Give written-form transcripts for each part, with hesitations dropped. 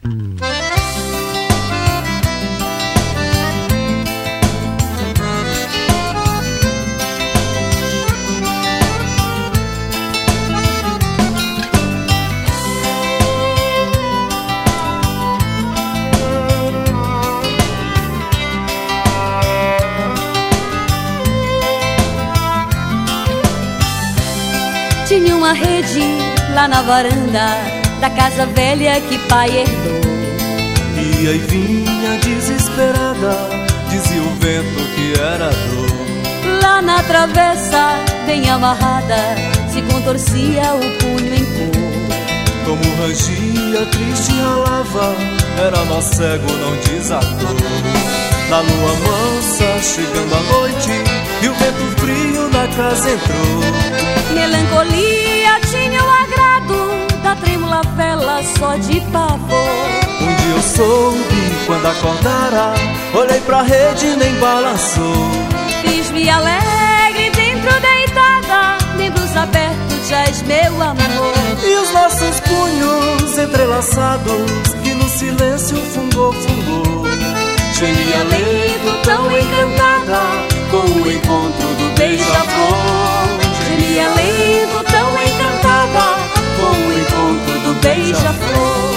Tinha uma rede lá na varanda da casa velha que pai herdou. Ia e vinha desesperada, dizia o vento que era dor. Lá na travessa, bem amarrada, se contorcia o punho em cor. Como rangia, triste ralava, era nó cego, não desatou. Na lua mansa, chegando a noite, e o vento frio na casa entrou. Melancolia tinha o agrado da trêmula vela só de pavor. Um dia eu soube, quando acordara, olhei pra rede e nem balançou. Fiz-me alegre dentro deitada, membros abertos já és meu amor. E os nossos punhos entrelaçados, que no silêncio fungou. Gemia lento, tão encantada, com o encontro do beija-flor. Gemia lento, tão encantada, com o encontro do beija-flor.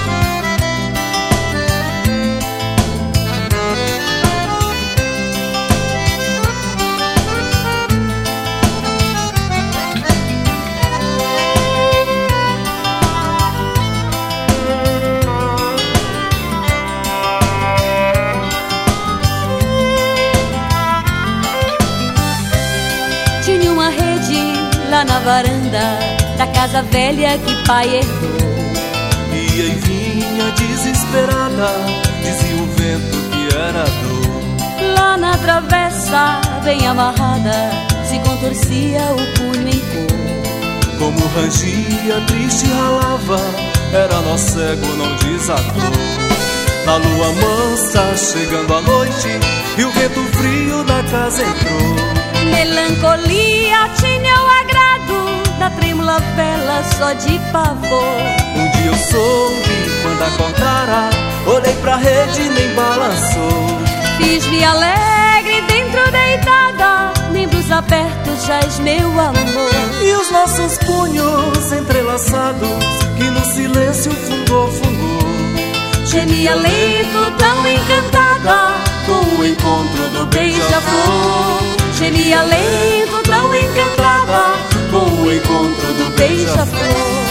Tinha uma rede lá na varanda da casa velha que pai herdou. Ia e vinha desesperada, dizia o vento que era dor. Lá na travessa, bem amarrada, se contorcia o punho em cor. Como rangia, triste ralava, era nó cego, não desatou. Na lua mansa, chegando a noite, e o vento frio da casa entrou. Melancolia tinha o agrado da trêmula vela só de pavor. Um dia eu soube, quando acordara, olhei pra rede e nem balançou. Fiz-me alegre dentro deitada, membros abertos já és meu amor. E os nossos punhos entrelaçados, que no silêncio fungou. Gemia lento, tão encantada, com o encontro do beija-flor. Gemia lento, tão encantada, com o encontro do beija-flor.